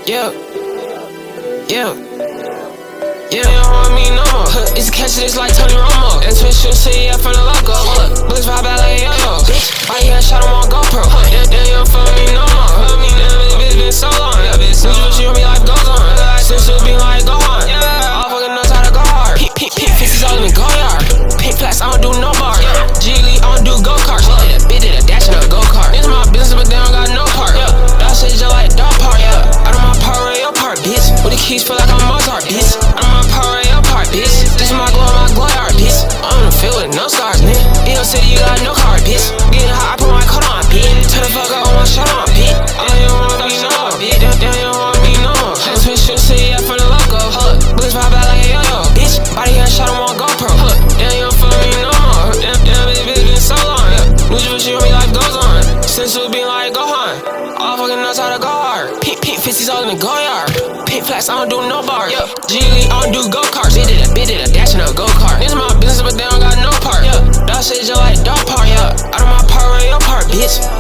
Yeah, yeah, yeah, you don't want me no more. It's catching this like Tony Romo. And switch to see from the logo. Bullets pop out like yo-yo. Why you got shot on GoPro? Yeah, you don't feel me no more. Bitch been so long. Bitch, you on me life goes on. Since you been like go on. All fucking knows how to go hard. Pink faces all in the go yard. Pink flats, I don't do no bar. G-Lee, I don't do go-karts. Bitch did a dash in a go-kart. This my business, but they don't got no part. That shit just like dog park. Out of my power, your part, bitch. With the keys feel like I'm Mozart, bitch. Out of my power, your part, bitch. This is my glow yard, bitch. I'm in the field with no scars, nigga. In your city, you got no car, bitch. Getting hot, I put my coat on, bitch. Turn the fuck up on my shirt on, bitch. You don't want me no more, bitch. Damn, you don't want me no more. And switch to see from the logo. Bullets pop out like yo-yo, bitch. Body got shot on GoPro. Damn, you don't feel me no more. Damn, bitch been so long. New Jersey, you on me life goes on. Since you been like go on. All fucking knows how to go hard. Pink faces all in the go yard. Pink flats, I don't do no bar. G-Lee, I don't do go-karts. Bitch did a dash in a go-kart. This is my business, but they don't got no part. That shit just like dog park. Out of my power, your part, bitch.